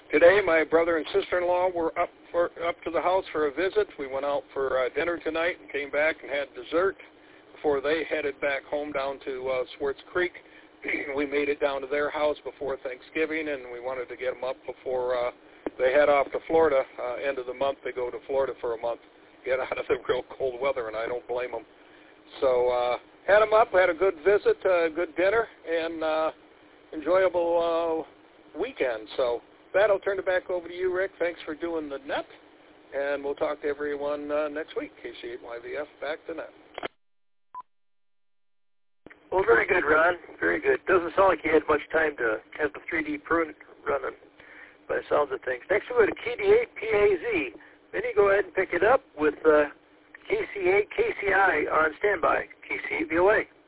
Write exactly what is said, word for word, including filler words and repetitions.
today, my brother and sister-in-law were up for up to the house for a visit. We went out for uh, dinner tonight and came back and had dessert before they headed back home down to uh, Swartz Creek. We made it down to their house before Thanksgiving, and we wanted to get them up before uh, they head off to Florida. Uh, end of the month, they go to Florida for a month, get out of the real cold weather, and I don't blame them. So uh, had them up, had a good visit, a uh, good dinner, and uh, enjoyable uh, weekend. So that, I'll turn it back over to you, Rick. Thanks for doing the net, and we'll talk to everyone uh, next week. K C eight Y V F, back to net. Well, very good, Ron. Very good. Doesn't sound like you had much time to have the three D prune running by the sounds of things. Next we go to K D eight P A Z. Then you go ahead and pick it up with uh, K C eight K C I on standby. K C eight V O A.